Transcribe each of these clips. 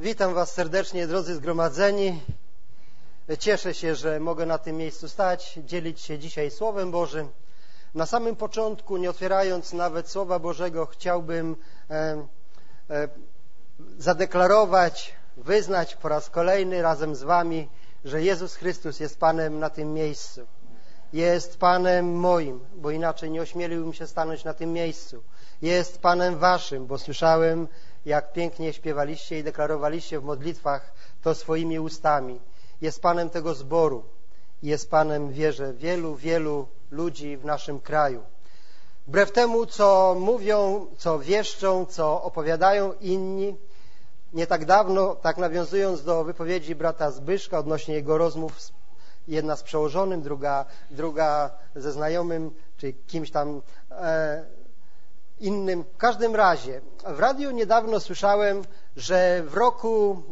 Witam Was serdecznie, drodzy zgromadzeni. Cieszę się, że mogę na tym miejscu stać, dzielić się dzisiaj Słowem Bożym. Na samym początku, nie otwierając nawet Słowa Bożego, chciałbym zadeklarować, wyznać po raz kolejny razem z Wami, że Jezus Chrystus jest Panem na tym miejscu. Jest Panem moim, bo inaczej nie ośmieliłbym się stanąć na tym miejscu. Jest Panem Waszym, bo słyszałem, jak pięknie śpiewaliście i deklarowaliście w modlitwach to swoimi ustami. Jest Panem tego zboru. Jest Panem, wierzę, wielu ludzi w naszym kraju. Wbrew temu, co mówią, co wieszczą, co opowiadają inni, nie tak dawno, tak nawiązując do wypowiedzi brata Zbyszka odnośnie jego rozmów, jedna z przełożonym, druga ze znajomym, czy kimś tam innym. W każdym razie, w radiu niedawno słyszałem, że w roku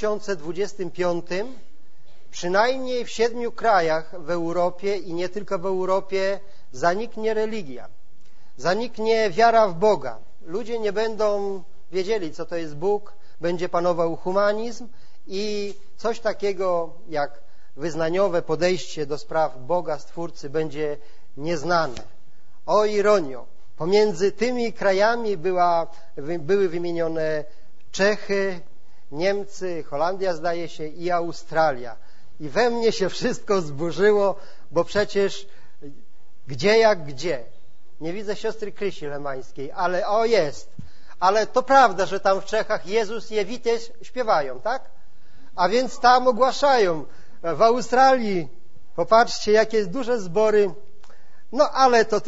2025 przynajmniej w 7 krajach w Europie i nie tylko w Europie zaniknie religia. Zaniknie wiara w Boga. Ludzie nie będą wiedzieli, co to jest Bóg. Będzie panował humanizm i coś takiego jak wyznaniowe podejście do spraw Boga, Stwórcy będzie nieznane. O ironio! Pomiędzy tymi krajami były wymienione Czechy, Niemcy, Holandia zdaje się i Australia. I we mnie się wszystko zburzyło, bo przecież gdzie jak gdzie. Nie widzę siostry Krysi Lemańskiej, ale jest. Ale to prawda, że tam w Czechach Jezus i Ewitę śpiewają, tak? A więc tam ogłaszają. W Australii, popatrzcie, jakie duże zbory. No ale to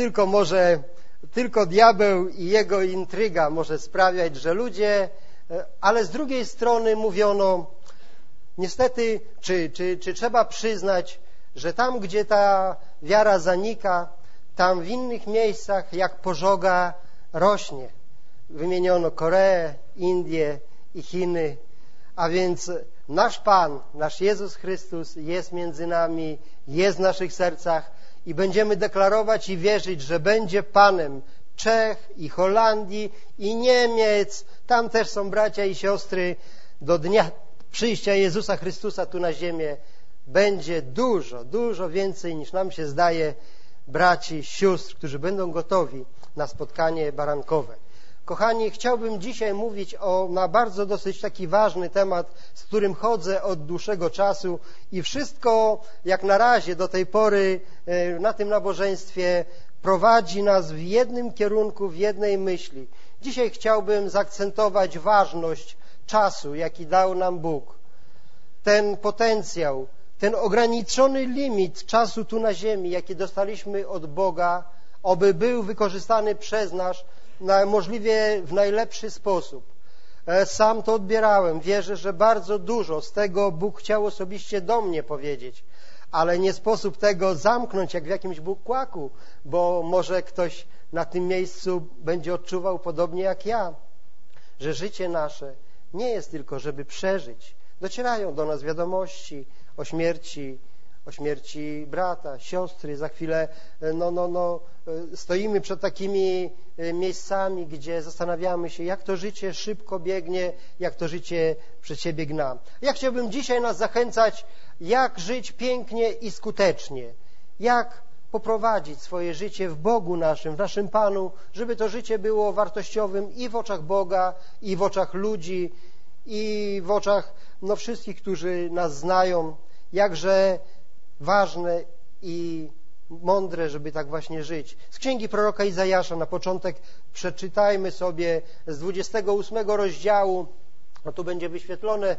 tylko diabeł i jego intryga może sprawiać, że ludzie, ale z drugiej strony mówiono, niestety, czy trzeba przyznać, że tam, gdzie ta wiara zanika, tam w innych miejscach jak pożoga rośnie. Wymieniono Koreę, Indię i Chiny, a więc nasz Pan, nasz Jezus Chrystus jest między nami, jest w naszych sercach i będziemy deklarować i wierzyć, że będzie Panem Czech i Holandii i Niemiec. Tam też są bracia i siostry. Do dnia przyjścia Jezusa Chrystusa tu na ziemię będzie dużo więcej niż nam się zdaje braci, sióstr, którzy będą gotowi na spotkanie barankowe. Kochani, chciałbym dzisiaj mówić na bardzo dosyć taki ważny temat, z którym chodzę od dłuższego czasu i wszystko jak na razie do tej pory na tym nabożeństwie prowadzi nas w jednym kierunku, w jednej myśli. Dzisiaj chciałbym zaakcentować ważność czasu, jaki dał nam Bóg. Ten potencjał, ten ograniczony limit czasu tu na ziemi, jaki dostaliśmy od Boga, oby był wykorzystany przez nas możliwie w najlepszy sposób. Sam to odbierałem. Wierzę, że bardzo dużo z tego Bóg chciał osobiście do mnie powiedzieć, ale nie sposób tego zamknąć jak w jakimś bukłaku, bo może ktoś na tym miejscu będzie odczuwał podobnie jak ja, że życie nasze nie jest tylko, żeby przeżyć. Docierają do nas wiadomości o śmierci brata, siostry. Za chwilę stoimy przed takimi miejscami, gdzie zastanawiamy się, jak to życie szybko biegnie, jak to życie przed siebie gna. Ja chciałbym dzisiaj nas zachęcać, jak żyć pięknie i skutecznie, jak poprowadzić swoje życie w Bogu naszym, w naszym Panu, żeby to życie było wartościowym i w oczach Boga, i w oczach ludzi, i w oczach wszystkich, którzy nas znają. Jakże ważne i mądre, żeby tak właśnie żyć. Z księgi proroka Izajasza na początek przeczytajmy sobie z 28 rozdziału, tu będzie wyświetlone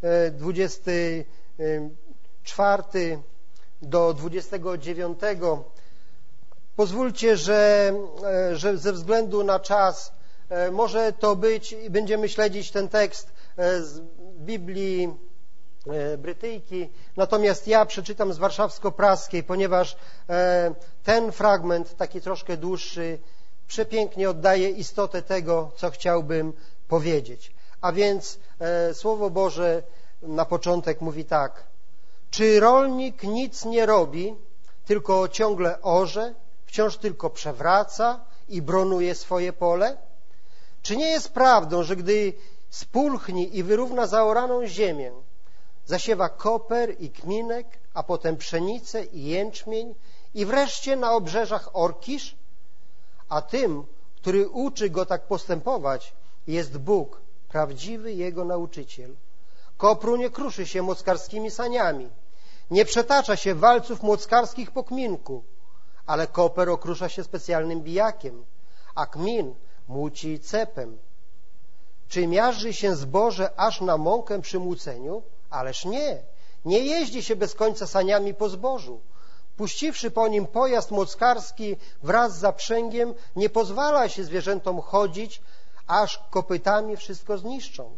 24 do 29. Pozwólcie, że ze względu na czas może to być, będziemy śledzić ten tekst z Biblii Brytyjki, natomiast ja przeczytam z warszawsko-praskiej, ponieważ ten fragment, taki troszkę dłuższy, przepięknie oddaje istotę tego, co chciałbym powiedzieć. A więc Słowo Boże na początek mówi tak: czy rolnik nic nie robi, tylko ciągle orze, wciąż tylko przewraca i bronuje swoje pole? Czy nie jest prawdą, że gdy spulchni i wyrówna zaoraną ziemię, zasiewa koper i kminek, a potem pszenicę i jęczmień i wreszcie na obrzeżach orkisz, a tym, który uczy go tak postępować, jest Bóg, prawdziwy jego nauczyciel. Kopru nie kruszy się młockarskimi saniami, nie przetacza się walców młockarskich po kminku, ale koper okrusza się specjalnym bijakiem, a kmin młóci cepem. Czy miażdży się zboże aż na mąkę przy młóceniu? Ależ nie. Nie jeździ się bez końca saniami po zbożu. Puściwszy po nim pojazd młockarski wraz z zaprzęgiem, nie pozwala się zwierzętom chodzić, aż kopytami wszystko zniszczą.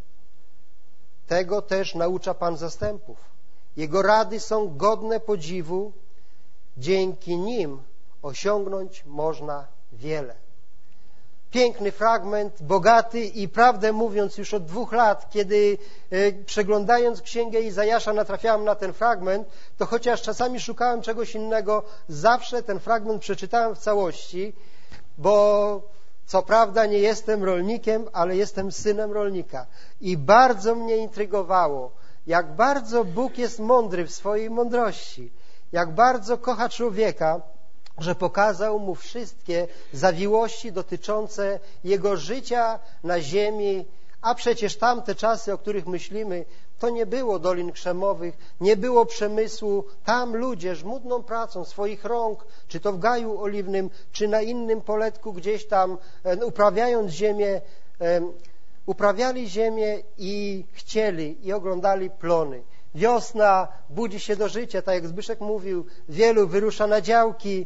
Tego też naucza Pan zastępów. Jego rady są godne podziwu, dzięki nim osiągnąć można wiele. Piękny fragment, bogaty i prawdę mówiąc już od 2 lat, kiedy przeglądając Księgę Izajasza natrafiałem na ten fragment, to chociaż czasami szukałem czegoś innego, zawsze ten fragment przeczytałem w całości, bo co prawda nie jestem rolnikiem, ale jestem synem rolnika i bardzo mnie intrygowało, jak bardzo Bóg jest mądry w swojej mądrości, jak bardzo kocha człowieka, że pokazał mu wszystkie zawiłości dotyczące jego życia na ziemi, a przecież tamte czasy, o których myślimy, to nie było dolin krzemowych, nie było przemysłu. Tam ludzie żmudną pracą swoich rąk, czy to w gaju oliwnym, czy na innym poletku gdzieś tam uprawiając ziemię, uprawiali ziemię i chcieli i oglądali plony. Wiosna budzi się do życia, tak jak Zbyszek mówił, wielu wyrusza na działki.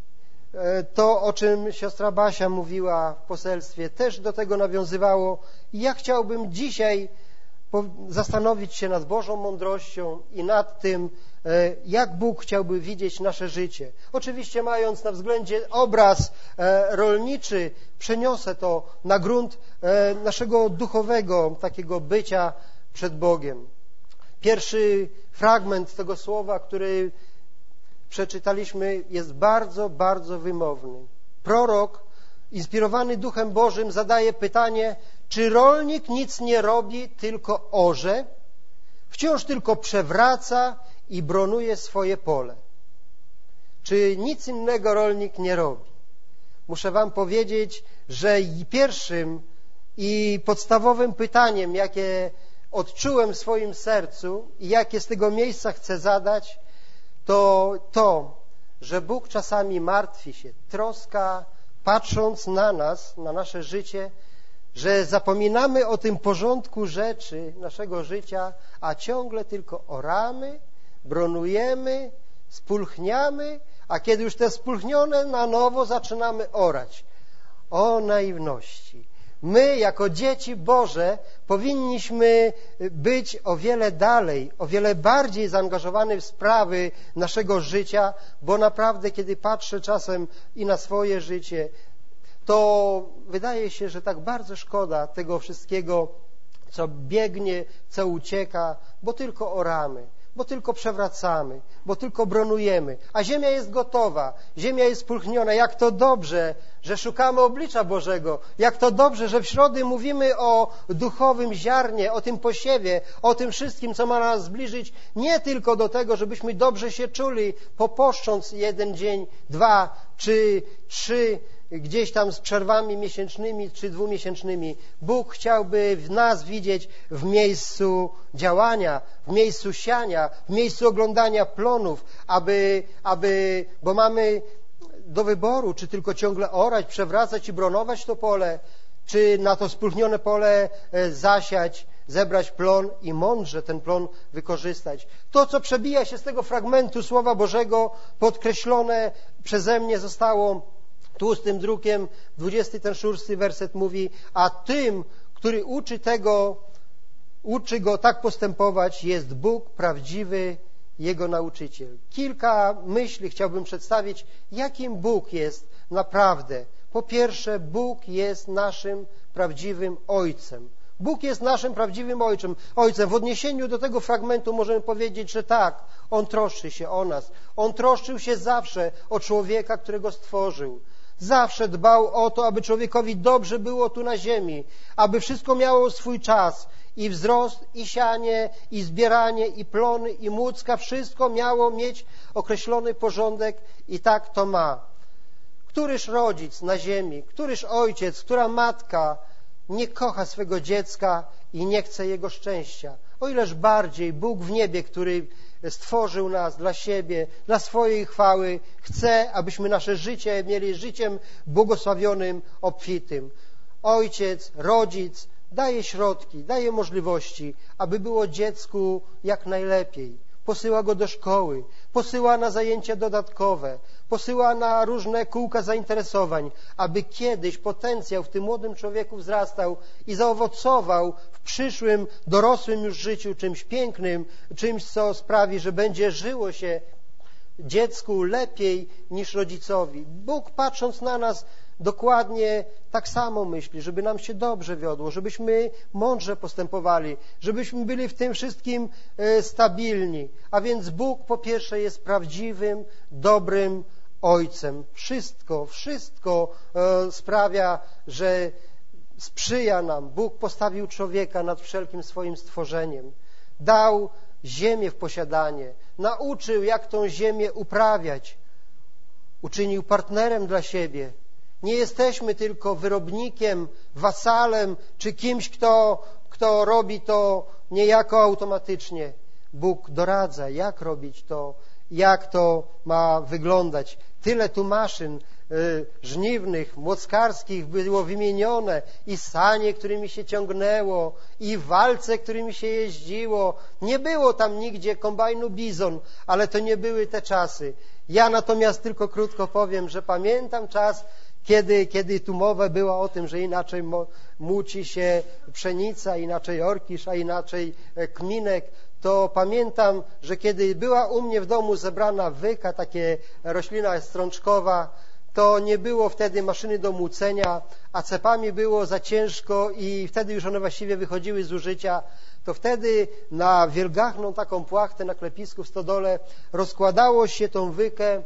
To, o czym siostra Basia mówiła w poselstwie, też do tego nawiązywało. I ja chciałbym dzisiaj zastanowić się nad Bożą mądrością i nad tym, jak Bóg chciałby widzieć nasze życie. Oczywiście mając na względzie obraz rolniczy, przeniosę to na grunt naszego duchowego takiego bycia przed Bogiem. Pierwszy fragment tego słowa, który przeczytaliśmy, jest bardzo, bardzo wymowny. Prorok, inspirowany Duchem Bożym, zadaje pytanie, czy rolnik nic nie robi, tylko orze, wciąż tylko przewraca i bronuje swoje pole. Czy nic innego rolnik nie robi? Muszę wam powiedzieć, że pierwszym i podstawowym pytaniem, jakie odczułem w swoim sercu i jakie z tego miejsca chcę zadać, to, że Bóg czasami martwi się, troska, patrząc na nas, na nasze życie, że zapominamy o tym porządku rzeczy naszego życia, a ciągle tylko oramy, bronujemy, spulchniamy, a kiedy już te spulchnione na nowo zaczynamy orać. O naiwności! My, jako dzieci Boże, powinniśmy być o wiele dalej, o wiele bardziej zaangażowani w sprawy naszego życia, bo naprawdę, kiedy patrzę czasem i na swoje życie, to wydaje się, że tak bardzo szkoda tego wszystkiego, co biegnie, co ucieka, bo tylko oramy, bo tylko przewracamy, bo tylko bronujemy, a ziemia jest gotowa, ziemia jest spulchniona. Jak to dobrze, że szukamy oblicza Bożego, jak to dobrze, że w środy mówimy o duchowym ziarnie, o tym posiewie, o tym wszystkim, co ma nas zbliżyć nie tylko do tego, żebyśmy dobrze się czuli, poposzcząc 1 dzień, 2 czy 3, gdzieś tam z przerwami miesięcznymi czy 2-miesięcznymi. Bóg chciałby w nas widzieć w miejscu działania, w miejscu siania, w miejscu oglądania plonów, bo mamy do wyboru, czy tylko ciągle orać, przewracać i bronować to pole, czy na to spulchnione pole zasiać, zebrać plon i mądrze ten plon wykorzystać. To, co przebija się z tego fragmentu Słowa Bożego, podkreślone przeze mnie zostało tłustym drukiem, 26 werset mówi, a tym, który uczy go tak postępować, jest Bóg prawdziwy, jego nauczyciel. Kilka myśli chciałbym przedstawić, jakim Bóg jest naprawdę. Po pierwsze, Bóg jest naszym prawdziwym Ojcem. Bóg jest naszym prawdziwym Ojcem. W odniesieniu do tego fragmentu możemy powiedzieć, że tak, On troszczy się o nas. On troszczył się zawsze o człowieka, którego stworzył. Zawsze dbał o to, aby człowiekowi dobrze było tu na ziemi, aby wszystko miało swój czas. I wzrost, i sianie, i zbieranie, i plony, i młódzka, wszystko miało mieć określony porządek i tak to ma. Któryż rodzic na ziemi, któryż ojciec, która matka nie kocha swego dziecka i nie chce jego szczęścia? O ileż bardziej Bóg w niebie, który stworzył nas dla siebie, dla swojej chwały, chce, abyśmy nasze życie mieli życiem błogosławionym, obfitym. Ojciec, rodzic daje środki, daje możliwości, aby było dziecku jak najlepiej. Posyła go do szkoły, posyła na zajęcia dodatkowe, posyła na różne kółka zainteresowań, aby kiedyś potencjał w tym młodym człowieku wzrastał i zaowocował w przyszłym, dorosłym już życiu czymś pięknym, czymś, co sprawi, że będzie żyło się dziecku lepiej niż rodzicowi. Bóg, patrząc na nas, dokładnie tak samo myśli, żeby nam się dobrze wiodło, żebyśmy mądrze postępowali, żebyśmy byli w tym wszystkim stabilni. A więc Bóg po pierwsze jest prawdziwym, dobrym Ojcem. Wszystko sprawia, że sprzyja nam. Bóg postawił człowieka nad wszelkim swoim stworzeniem. Dał ziemię w posiadanie. Nauczył, jak tą ziemię uprawiać. Uczynił partnerem dla siebie. Nie jesteśmy tylko wyrobnikiem, wasalem, czy kimś, kto robi to niejako automatycznie. Bóg doradza, jak robić to, jak to ma wyglądać. Tyle tu maszyn żniwnych, młockarskich było wymienione, i sanie, którymi się ciągnęło, i walce, którymi się jeździło. Nie było tam nigdzie kombajnu Bizon, ale to nie były te czasy. Ja natomiast tylko krótko powiem, że pamiętam czas, kiedy tu mowa była o tym, że inaczej młóci się pszenica, inaczej orkisz, a inaczej kminek, to pamiętam, że kiedy była u mnie w domu zebrana wyka, takie roślina strączkowa, to nie było wtedy maszyny do młócenia, a cepami było za ciężko i wtedy już one właściwie wychodziły z użycia. To wtedy na wielgachną taką płachtę na klepisku w stodole rozkładało się tą wykę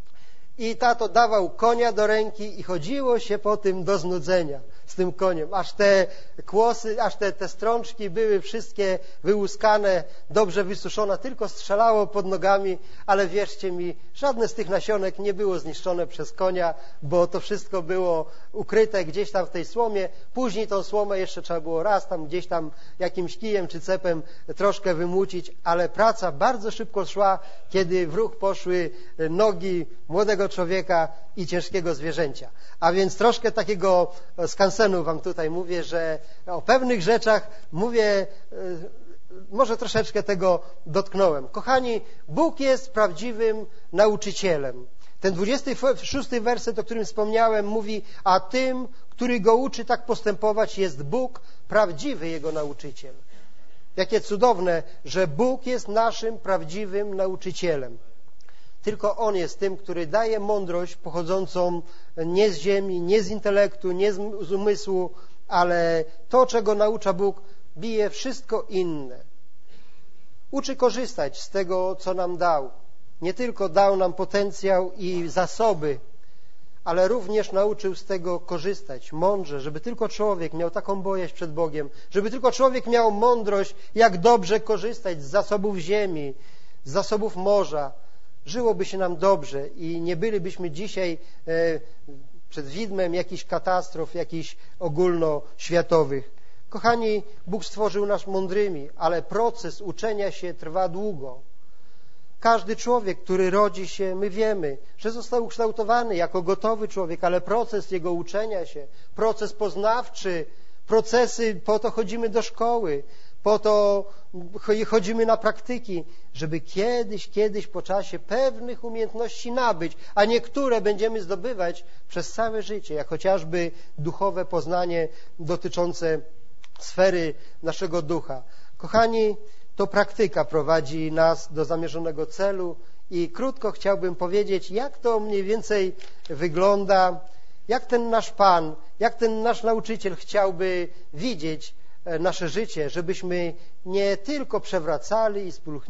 i tato dawał konia do ręki i chodziło się po tym do znudzenia z tym koniem, aż te kłosy, aż te strączki były wszystkie wyłuskane, dobrze wysuszone, tylko strzelało pod nogami, ale wierzcie mi, żadne z tych nasionek nie było zniszczone przez konia, bo to wszystko było ukryte gdzieś tam w tej słomie. Później tą słomę jeszcze trzeba było raz tam gdzieś tam jakimś kijem czy cepem troszkę wymłócić, ale praca bardzo szybko szła, kiedy w ruch poszły nogi młodego człowieka i ciężkiego zwierzęcia. A więc troszkę takiego skansenu wam tutaj mówię, że o pewnych rzeczach mówię, może troszeczkę tego dotknąłem. Kochani, Bóg jest prawdziwym nauczycielem. Ten 26 werset, o którym wspomniałem, mówi: a tym, który go uczy tak postępować, jest Bóg, prawdziwy jego nauczyciel. Jakie cudowne, że Bóg jest naszym prawdziwym nauczycielem. Tylko On jest tym, który daje mądrość pochodzącą nie z ziemi, nie z intelektu, nie z umysłu, ale to, czego naucza Bóg, bije wszystko inne. Uczy korzystać z tego, co nam dał. Nie tylko dał nam potencjał i zasoby, ale również nauczył z tego korzystać mądrze, żeby tylko człowiek miał taką bojaźń przed Bogiem, żeby tylko człowiek miał mądrość, jak dobrze korzystać z zasobów ziemi, z zasobów morza. Żyłoby się nam dobrze i nie bylibyśmy dzisiaj przed widmem jakichś katastrof, jakichś ogólnoświatowych. Kochani, Bóg stworzył nas mądrymi, ale proces uczenia się trwa długo. Każdy człowiek, który rodzi się, my wiemy, że został ukształtowany jako gotowy człowiek, ale proces jego uczenia się, proces poznawczy, procesy, po to chodzimy do szkoły, po to chodzimy na praktyki, żeby kiedyś po czasie pewnych umiejętności nabyć, a niektóre będziemy zdobywać przez całe życie, jak chociażby duchowe poznanie dotyczące sfery naszego ducha. Kochani, to praktyka prowadzi nas do zamierzonego celu i krótko chciałbym powiedzieć, jak to mniej więcej wygląda, jak ten nasz Pan, jak ten nasz nauczyciel chciałby widzieć nasze życie, żebyśmy nie tylko przewracali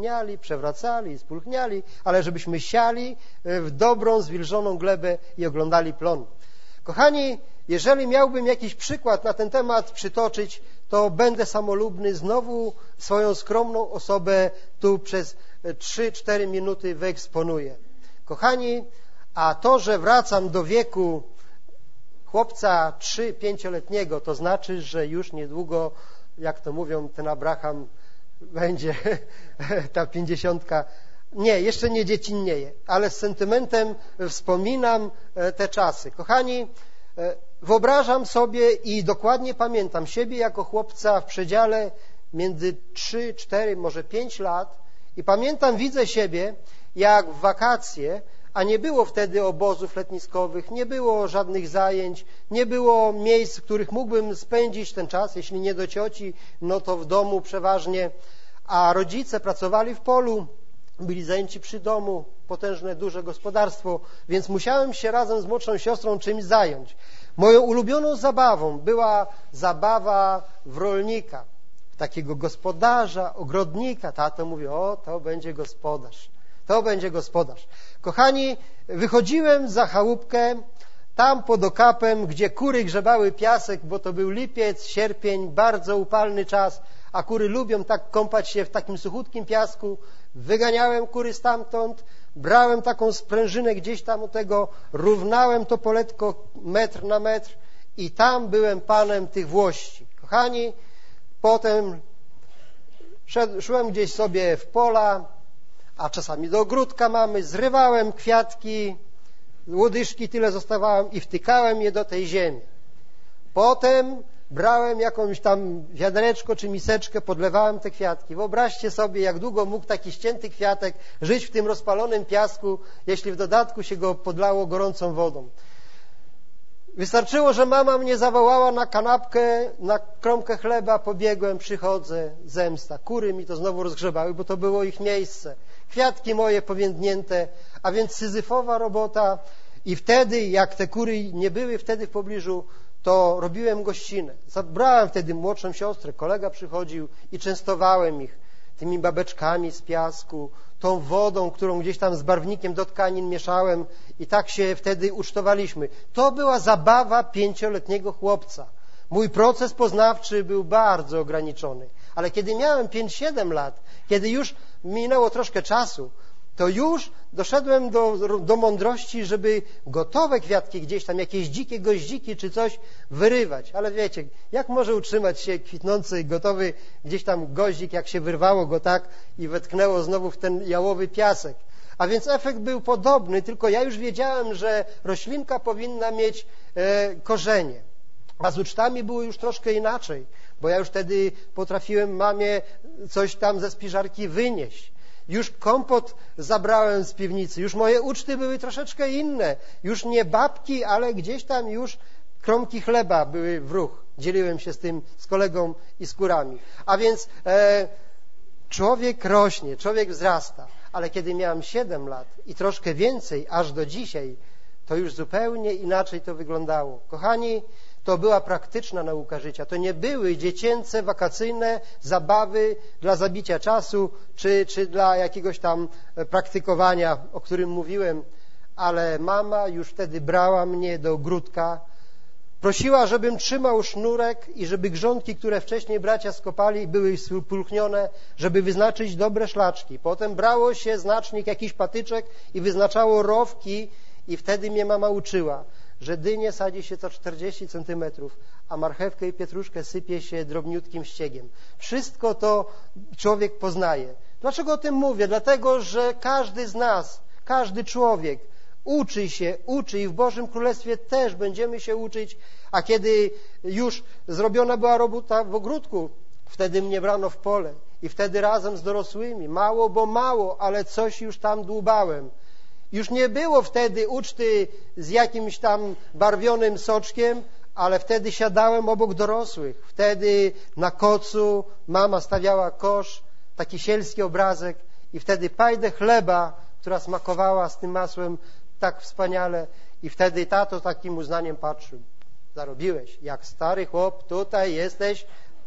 i spulchniali, ale żebyśmy siali w dobrą, zwilżoną glebę i oglądali plon. Kochani, jeżeli miałbym jakiś przykład na ten temat przytoczyć, to będę samolubny, znowu swoją skromną osobę tu przez 3-4 minuty wyeksponuję. Kochani, a to, że wracam do wieku chłopca 3-5-letniego, to znaczy, że już niedługo, jak to mówią, ten Abraham będzie ta 50. Nie, jeszcze nie dziecinnieje, ale z sentymentem wspominam te czasy. Kochani, wyobrażam sobie i dokładnie pamiętam siebie jako chłopca w przedziale między 3, 4, może 5 lat i pamiętam, widzę siebie, jak w wakacje, a nie było wtedy obozów letniskowych, nie było żadnych zajęć, nie było miejsc, w których mógłbym spędzić ten czas, jeśli nie do cioci, no to w domu przeważnie, a rodzice pracowali w polu, byli zajęci przy domu, potężne, duże gospodarstwo, więc musiałem się razem z młodszą siostrą czymś zająć. Moją ulubioną zabawą była zabawa w rolnika, w takiego gospodarza, ogrodnika. Tato mówi, o, to będzie gospodarz. To będzie gospodarz. Kochani, wychodziłem za chałupkę, tam pod okapem, gdzie kury grzebały piasek, bo to był lipiec, sierpień, bardzo upalny czas, a kury lubią tak kąpać się w takim suchutkim piasku. Wyganiałem kury stamtąd, brałem taką sprężynę gdzieś tam u tego, równałem to poletko metr na metr i tam byłem panem tych włości. Kochani, potem szłem gdzieś sobie w pola, a czasami do ogródka mamy, zrywałem kwiatki, łodyżki tyle zostawałem i wtykałem je do tej ziemi. Potem brałem jakąś tam wiadereczko czy miseczkę, podlewałem te kwiatki. Wyobraźcie sobie, jak długo mógł taki ścięty kwiatek żyć w tym rozpalonym piasku, jeśli w dodatku się go podlało gorącą wodą. Wystarczyło, że mama mnie zawołała na kanapkę, na kromkę chleba, pobiegłem, przychodzę, zemsta. Kury mi to znowu rozgrzebały, bo to było ich miejsce. Kwiatki moje powiędnięte, a więc syzyfowa robota. I wtedy, jak te kury nie były wtedy w pobliżu, to robiłem gościnę. Zabrałem wtedy młodszą siostrę, kolega przychodził i częstowałem ich tymi babeczkami z piasku, tą wodą, którą gdzieś tam z barwnikiem do tkanin mieszałem i tak się wtedy ucztowaliśmy. To była zabawa 5-letniego chłopca. Mój proces poznawczy był bardzo ograniczony, ale kiedy miałem 5-7 lat, kiedy już minęło troszkę czasu, to już doszedłem do mądrości, żeby gotowe kwiatki gdzieś tam, jakieś dzikie goździki czy coś wyrywać. Ale wiecie, jak może utrzymać się kwitnący, gotowy gdzieś tam goździk, jak się wyrwało go tak i wetknęło znowu w ten jałowy piasek. A więc efekt był podobny, tylko ja już wiedziałem, że roślinka powinna mieć korzenie. A z ucztami było już troszkę inaczej, bo ja już wtedy potrafiłem mamie coś tam ze spiżarki wynieść. Już kompot zabrałem z piwnicy, już moje uczty były troszeczkę inne. Już nie babki, ale gdzieś tam już kromki chleba były w ruch. Dzieliłem się z kolegą i z kurami. A więc człowiek rośnie, człowiek wzrasta. Ale kiedy miałem 7 lat i troszkę więcej, aż do dzisiaj, to już zupełnie inaczej to wyglądało. Kochani, to była praktyczna nauka życia. To nie były dziecięce, wakacyjne zabawy dla zabicia czasu, czy dla jakiegoś tam praktykowania, o którym mówiłem, ale mama już wtedy brała mnie do ogródka, prosiła, żebym trzymał sznurek i żeby grządki, które wcześniej bracia skopali, były spulchnione, żeby wyznaczyć dobre szlaczki. Potem brało się znacznik, jakiś patyczek i wyznaczało rowki i wtedy mnie mama uczyła, że dynię sadzi się co 40 centymetrów, a marchewkę i pietruszkę sypie się drobniutkim ściegiem. Wszystko to człowiek poznaje. Dlaczego o tym mówię? Dlatego, że każdy z nas, każdy człowiek uczy i w Bożym Królestwie też będziemy się uczyć, a kiedy już zrobiona była robota w ogródku, wtedy mnie brano w pole i wtedy razem z dorosłymi, mało bo mało, ale coś już tam dłubałem. Już nie było wtedy uczty z jakimś tam barwionym soczkiem, ale wtedy siadałem obok dorosłych. Wtedy na kocu mama stawiała kosz, taki sielski obrazek i wtedy pajdę chleba, która smakowała z tym masłem tak wspaniale i wtedy tato takim uznaniem patrzył. Zarobiłeś, jak stary chłop, tutaj jesteś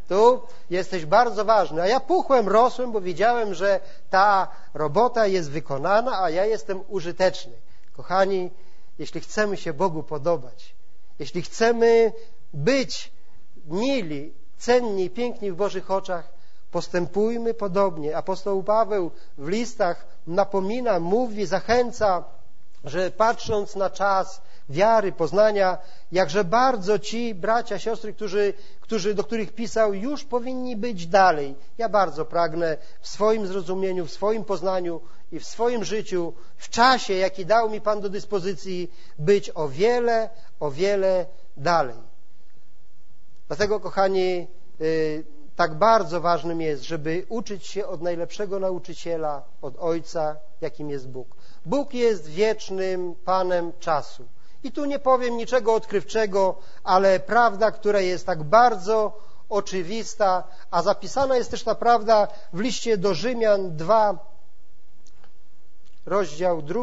Tu jesteś bardzo ważny. A ja puchłem, rosłem, bo wiedziałem, że ta robota jest wykonana, a ja jestem użyteczny. Kochani, jeśli chcemy się Bogu podobać, jeśli chcemy być mili, cenni i piękni w Bożych oczach, postępujmy podobnie. Apostoł Paweł w listach napomina, mówi, zachęca, że patrząc na czas wiary, poznania, jakże bardzo ci bracia, siostry, do których pisał, już powinni być dalej. Ja bardzo pragnę w swoim zrozumieniu, w swoim poznaniu i w swoim życiu, w czasie, jaki dał mi Pan do dyspozycji, być o wiele dalej. Dlatego, kochani, tak bardzo ważnym jest, żeby uczyć się od najlepszego nauczyciela, od Ojca, jakim jest Bóg. Bóg jest wiecznym Panem czasu. I tu nie powiem niczego odkrywczego, ale prawda, która jest tak bardzo oczywista, a zapisana jest też ta prawda w liście do Rzymian 2, rozdział 2.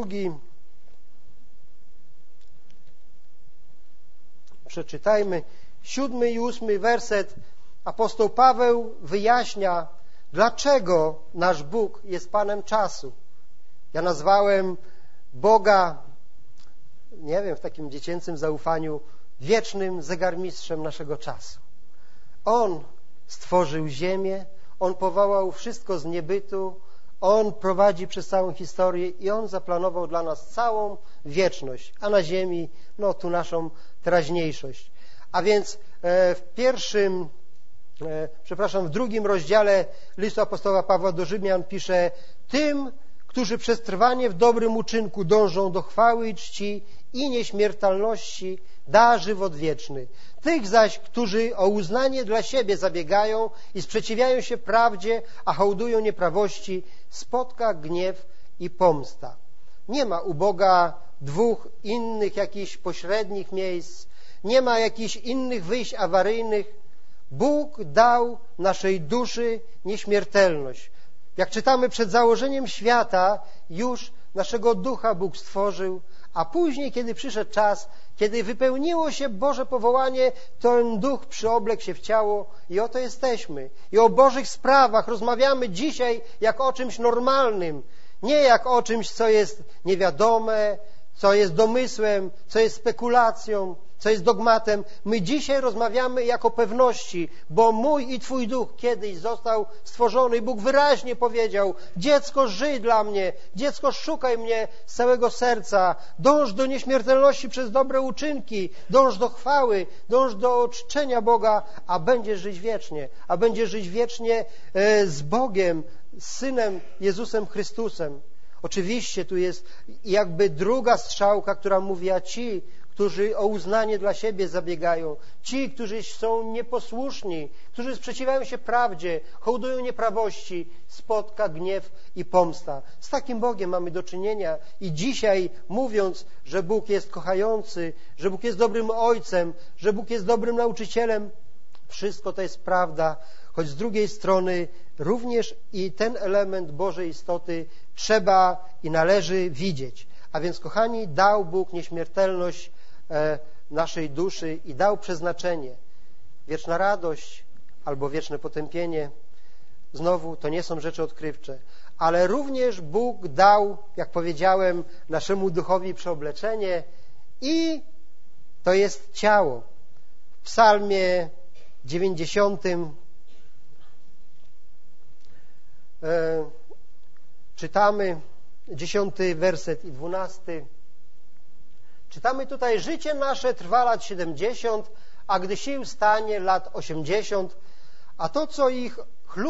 Przeczytajmy 7 i 8 werset. Apostoł Paweł wyjaśnia, dlaczego nasz Bóg jest Panem czasu. Ja nazwałem Boga, nie wiem, w takim dziecięcym zaufaniu, wiecznym zegarmistrzem naszego czasu. On stworzył ziemię, On powołał wszystko z niebytu, On prowadzi przez całą historię i On zaplanował dla nas całą wieczność, a na ziemi, tu naszą teraźniejszość. A więc w 2 rozdziale listu apostoła Pawła do Rzymian pisze: tym, którzy przez trwanie w dobrym uczynku dążą do chwały i czci i nieśmiertelności, da żywot wieczny. Tych zaś, którzy o uznanie dla siebie zabiegają i sprzeciwiają się prawdzie, a hołdują nieprawości, spotka gniew i pomsta. Nie ma u Boga dwóch innych jakichś pośrednich miejsc, nie ma jakichś innych wyjść awaryjnych. Bóg dał naszej duszy nieśmiertelność. Jak czytamy, przed założeniem świata już naszego ducha Bóg stworzył, a później, kiedy przyszedł czas, kiedy wypełniło się Boże powołanie, ten duch przyobległ się w ciało i oto jesteśmy. I o Bożych sprawach rozmawiamy dzisiaj jak o czymś normalnym, nie jak o czymś, co jest niewiadome, co jest domysłem, co jest spekulacją, co jest dogmatem. My dzisiaj rozmawiamy jako pewności, bo mój i Twój duch kiedyś został stworzony i Bóg wyraźnie powiedział: dziecko, żyj dla mnie, dziecko, szukaj mnie z całego serca, dąż do nieśmiertelności przez dobre uczynki, dąż do chwały, dąż do czczenia Boga, a będziesz żyć wiecznie, z Bogiem, z Synem Jezusem Chrystusem. Oczywiście tu jest jakby druga strzałka, która mówi: a ci, którzy o uznanie dla siebie zabiegają, ci, którzy są nieposłuszni, którzy sprzeciwiają się prawdzie, hołdują nieprawości, spotka gniew i pomsta. Z takim Bogiem mamy do czynienia i dzisiaj, mówiąc, że Bóg jest kochający, że Bóg jest dobrym Ojcem, że Bóg jest dobrym nauczycielem, wszystko to jest prawda, choć z drugiej strony również i ten element Bożej istoty trzeba i należy widzieć. A więc, kochani, dał Bóg nieśmiertelność naszej duszy i dał przeznaczenie. Wieczna radość albo wieczne potępienie, znowu to nie są rzeczy odkrywcze, ale również Bóg dał, jak powiedziałem, naszemu duchowi przeobleczenie i to jest ciało. W Psalmie 90 czytamy 10 werset i 12. Czytamy tutaj: życie nasze trwa lat 70, a gdy sił stanie lat 80, a to, co się ich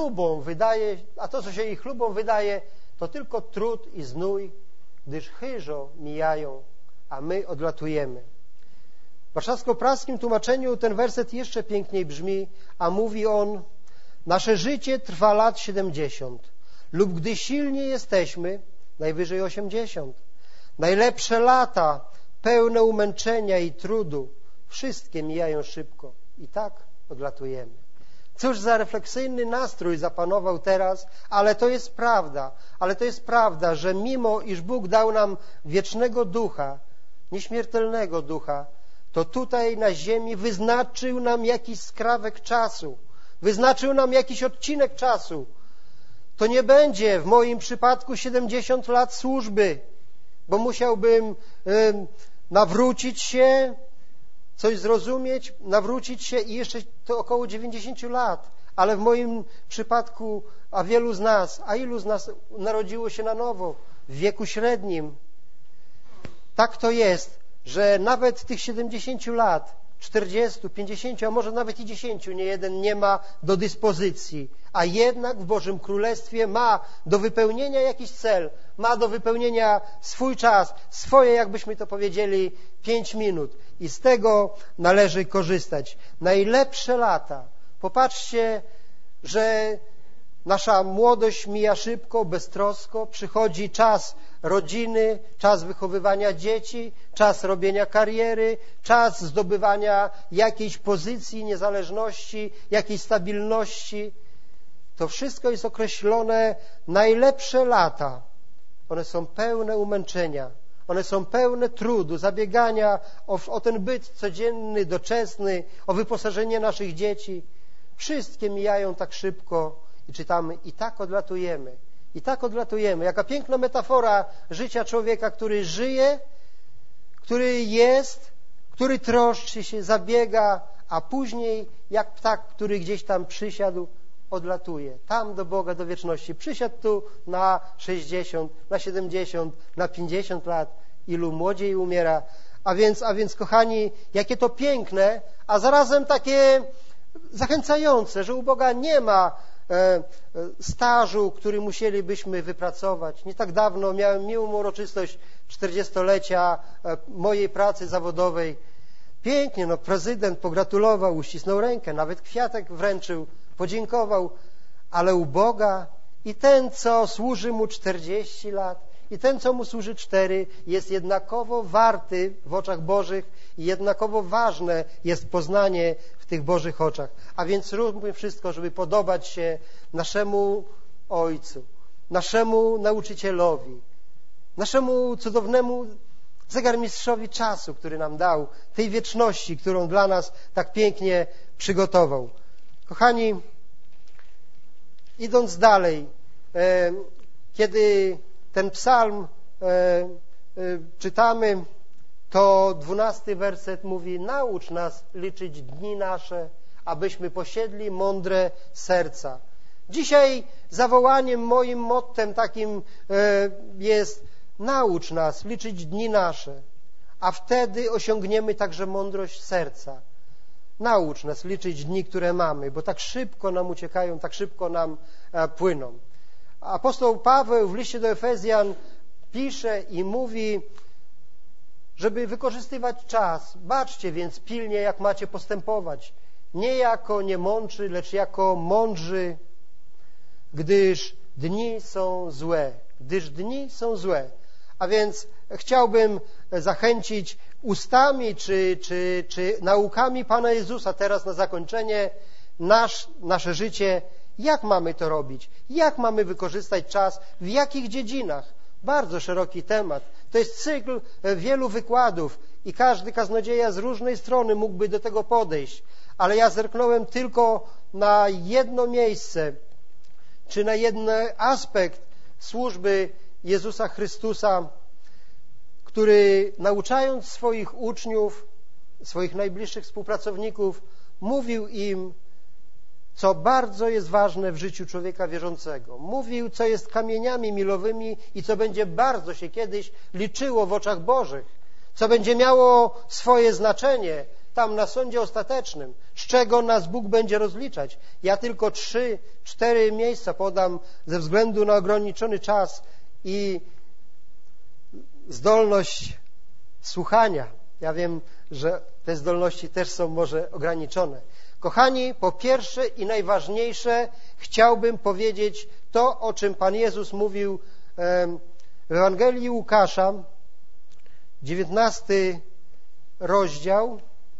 chlubą wydaje, to tylko trud i znój, gdyż chyżo mijają, a my odlatujemy. W warszawsko-praskim tłumaczeniu ten werset jeszcze piękniej brzmi, a mówi on: nasze życie trwa lat 70, lub gdy silni jesteśmy, najwyżej 80. Najlepsze lata, pełne umęczenia i trudu, wszystkie mijają szybko i tak odlatujemy. Cóż za refleksyjny nastrój zapanował teraz, ale to jest prawda, że mimo iż Bóg dał nam wiecznego ducha, nieśmiertelnego ducha, to tutaj na ziemi wyznaczył nam jakiś skrawek czasu, wyznaczył nam jakiś odcinek czasu. To nie będzie w moim przypadku 70 lat służby, bo musiałbym nawrócić się, coś zrozumieć, nawrócić się i jeszcze to około 90 lat. Ale w moim przypadku, a wielu z nas, a ilu z nas narodziło się na nowo w wieku średnim? Tak to jest, że nawet tych 70 lat, 40, 50, a może nawet i 10 nie jeden nie ma do dyspozycji, a jednak w Bożym Królestwie ma do wypełnienia jakiś cel, ma do wypełnienia swój czas, swoje, jakbyśmy to powiedzieli, 5 minut i z tego należy korzystać. Najlepsze lata. Popatrzcie, że nasza młodość mija szybko, beztrosko, przychodzi czas rodziny, czas wychowywania dzieci, czas robienia kariery, czas zdobywania jakiejś pozycji, niezależności, jakiejś stabilności. To wszystko jest określone najlepsze lata. One są pełne umęczenia, one są pełne trudu, zabiegania o ten byt codzienny, doczesny, o wyposażenie naszych dzieci. Wszystkie mijają tak szybko i czytamy, i tak odlatujemy. I tak odlatujemy. Jaka piękna metafora życia człowieka, który żyje, który jest, który troszczy się, zabiega, a później jak ptak, który gdzieś tam przysiadł, odlatuje. Tam do Boga, do wieczności. Przysiadł tu na 60, na 70, na 50 lat. Ilu młodziej umiera. A więc, kochani, jakie to piękne, a zarazem takie zachęcające, że u Boga nie ma stażu, który musielibyśmy wypracować. Nie tak dawno miałem miłą uroczystość 40-lecia mojej pracy zawodowej. Pięknie, prezydent pogratulował, uścisnął rękę, nawet kwiatek wręczył, podziękował, ale u Boga i ten, co służy mu 40 lat, i ten, co mu służy 4, jest jednakowo warty w oczach Bożych i jednakowo ważne jest poznanie w tych Bożych oczach. A więc róbmy wszystko, żeby podobać się naszemu Ojcu, naszemu nauczycielowi, naszemu cudownemu zegarmistrzowi czasu, który nam dał, tej wieczności, którą dla nas tak pięknie przygotował. Kochani, idąc dalej, kiedy ten psalm czytamy, to 12 werset mówi: naucz nas liczyć dni nasze, abyśmy posiedli mądre serca. Dzisiaj zawołaniem, moim mottem takim jest: naucz nas liczyć dni nasze, a wtedy osiągniemy także mądrość serca. Naucz nas liczyć dni, które mamy, bo tak szybko nam uciekają, tak szybko nam płyną. Apostoł Paweł w liście do Efezjan pisze i mówi, żeby wykorzystywać czas. Baczcie więc pilnie, jak macie postępować. Nie jako niemądrzy, lecz jako mądrzy, gdyż dni są złe. Gdyż dni są złe. A więc chciałbym zachęcić ustami czy naukami Pana Jezusa teraz na zakończenie nasze życie. Jak mamy to robić? Jak mamy wykorzystać czas? W jakich dziedzinach? Bardzo szeroki temat. To jest cykl wielu wykładów i każdy kaznodzieja z różnej strony mógłby do tego podejść. Ale ja zerknąłem tylko na jedno miejsce, czy na jeden aspekt służby Jezusa Chrystusa, który nauczając swoich uczniów, swoich najbliższych współpracowników, mówił im, co bardzo jest ważne w życiu człowieka wierzącego. Mówił, co jest kamieniami milowymi i co będzie bardzo się kiedyś liczyło w oczach Bożych, co będzie miało swoje znaczenie tam na sądzie ostatecznym, z czego nas Bóg będzie rozliczać. Ja tylko 3-4 miejsca podam ze względu na ograniczony czas i zdolność słuchania. Ja wiem, że te zdolności też są może ograniczone. Kochani, po pierwsze i najważniejsze chciałbym powiedzieć to, o czym Pan Jezus mówił w Ewangelii Łukasza, 19 rozdział.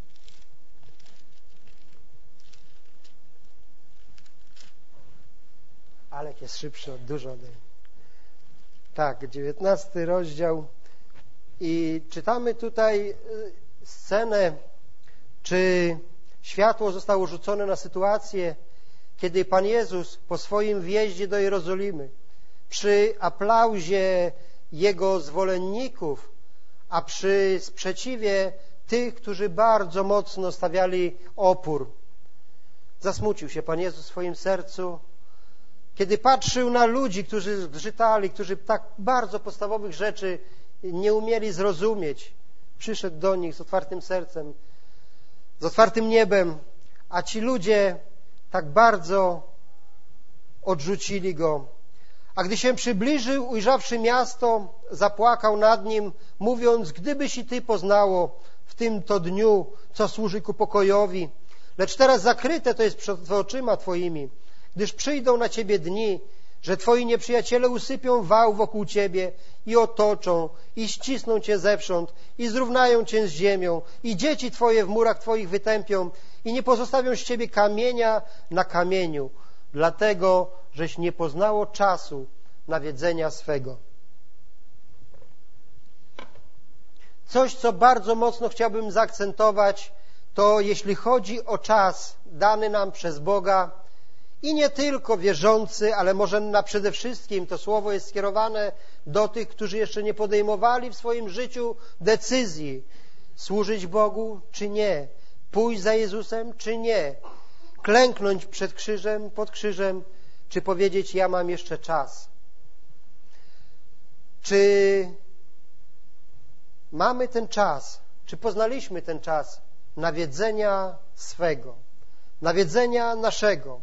Alek jest szybszy dużo ode mnie. Tak, 19 rozdział i czytamy tutaj scenę, czy światło zostało rzucone na sytuację kiedy Pan Jezus po swoim wjeździe do Jerozolimy, przy aplauzie Jego zwolenników, a przy sprzeciwie tych, którzy bardzo mocno stawiali opór, zasmucił się Pan Jezus w swoim sercu, kiedy patrzył na ludzi, którzy zgrzytali, którzy tak bardzo podstawowych rzeczy nie umieli zrozumieć. Przyszedł do nich z otwartym sercem, z otwartym niebem, a ci ludzie tak bardzo odrzucili Go. A gdy się przybliżył, ujrzawszy miasto, zapłakał nad nim, mówiąc: gdybyś i Ty poznało w tym to dniu, co służy ku pokojowi, lecz teraz zakryte to jest przed oczyma Twoimi, gdyż przyjdą na Ciebie dni, że Twoi nieprzyjaciele usypią wał wokół Ciebie i otoczą, i ścisną Cię zewsząd, i zrównają Cię z ziemią, i dzieci Twoje w murach Twoich wytępią, i nie pozostawią z Ciebie kamienia na kamieniu, dlatego, żeś nie poznało czasu nawiedzenia swego. Coś, co bardzo mocno chciałbym zaakcentować, to jeśli chodzi o czas dany nam przez Boga, i nie tylko wierzący, ale może przede wszystkim to słowo jest skierowane do tych, którzy jeszcze nie podejmowali w swoim życiu decyzji służyć Bogu czy nie, pójść za Jezusem czy nie, klęknąć przed krzyżem, pod krzyżem, czy powiedzieć: ja mam jeszcze czas. Czy mamy ten czas, czy poznaliśmy ten czas nawiedzenia swego, nawiedzenia naszego?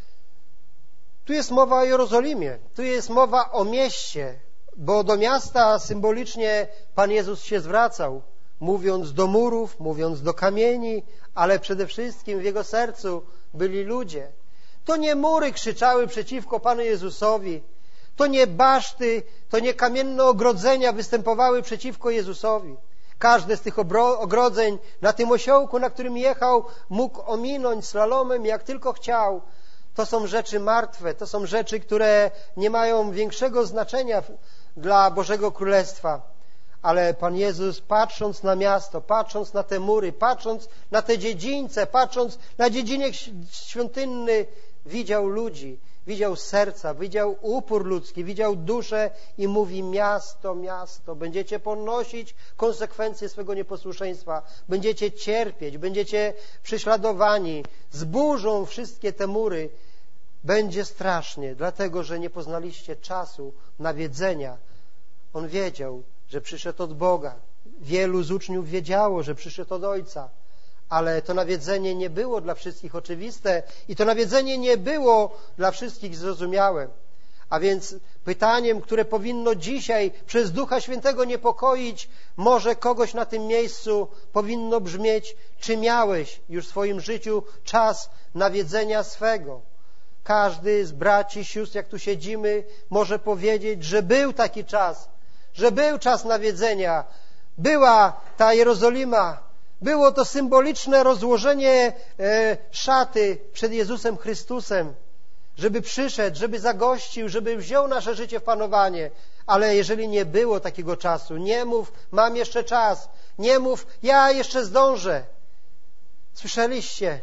Tu jest mowa o Jerozolimie, tu jest mowa o mieście, bo do miasta symbolicznie Pan Jezus się zwracał, mówiąc do murów, mówiąc do kamieni, ale przede wszystkim w Jego sercu byli ludzie. To nie mury krzyczały przeciwko Panu Jezusowi, to nie baszty, to nie kamienne ogrodzenia występowały przeciwko Jezusowi. Każde z tych ogrodzeń na tym osiołku, na którym jechał, mógł ominąć slalomem jak tylko chciał. To są rzeczy martwe, to są rzeczy, które nie mają większego znaczenia dla Bożego Królestwa. Ale Pan Jezus, patrząc na miasto, patrząc na te mury, patrząc na te dziedzińce, patrząc na dziedzinek świątynny, widział ludzi, widział serca, widział upór ludzki, widział duszę i mówi: miasto, miasto, będziecie ponosić konsekwencje swego nieposłuszeństwa, będziecie cierpieć, będziecie prześladowani, zburzą wszystkie te mury. Będzie strasznie, dlatego że nie poznaliście czasu nawiedzenia. On wiedział, że przyszedł od Boga. Wielu z uczniów wiedziało, że przyszedł od Ojca. Ale to nawiedzenie nie było dla wszystkich oczywiste i to nawiedzenie nie było dla wszystkich zrozumiałe. A więc pytaniem, które powinno dzisiaj przez Ducha Świętego niepokoić może kogoś na tym miejscu, powinno brzmieć: czy miałeś już w swoim życiu czas nawiedzenia swego? Każdy z braci, sióstr, jak tu siedzimy, może powiedzieć, że był taki czas, że był czas nawiedzenia. Była ta Jerozolima, było to symboliczne rozłożenie szaty przed Jezusem Chrystusem, żeby przyszedł, żeby zagościł, żeby wziął nasze życie w panowanie. Ale jeżeli nie było takiego czasu, nie mów: mam jeszcze czas, nie mów: ja jeszcze zdążę. Słyszeliście?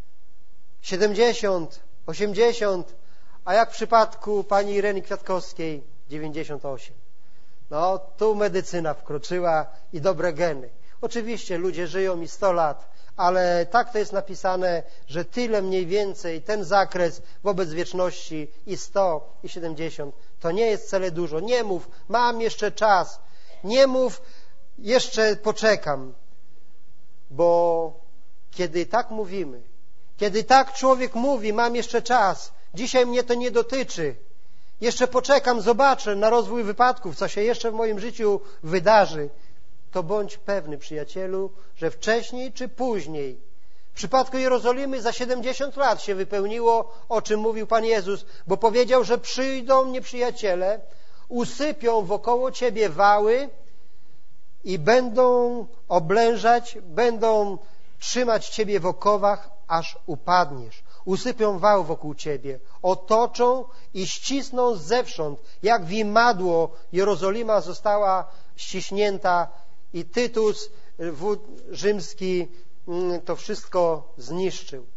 70, 80, a jak w przypadku pani Ireny Kwiatkowskiej 98. No, tu medycyna wkroczyła i dobre geny. Oczywiście ludzie żyją i 100 lat, ale tak to jest napisane, że tyle mniej więcej ten zakres wobec wieczności i 100 i 70 to nie jest wcale dużo. Nie mów: mam jeszcze czas, nie mów: jeszcze poczekam, bo kiedy tak mówimy, kiedy tak człowiek mówi: mam jeszcze czas, dzisiaj mnie to nie dotyczy, jeszcze poczekam, zobaczę na rozwój wypadków, co się jeszcze w moim życiu wydarzy, to bądź pewny, przyjacielu, że wcześniej czy później, w przypadku Jerozolimy za 70 lat się wypełniło, o czym mówił Pan Jezus, bo powiedział, że przyjdą nieprzyjaciele, usypią wokoło Ciebie wały i będą oblężać, będą trzymać Ciebie w okowach, aż upadniesz. Usypią wał wokół Ciebie, otoczą i ścisną zewsząd. Jak w imadło Jerozolima została ściśnięta i Tytus rzymski to wszystko zniszczył.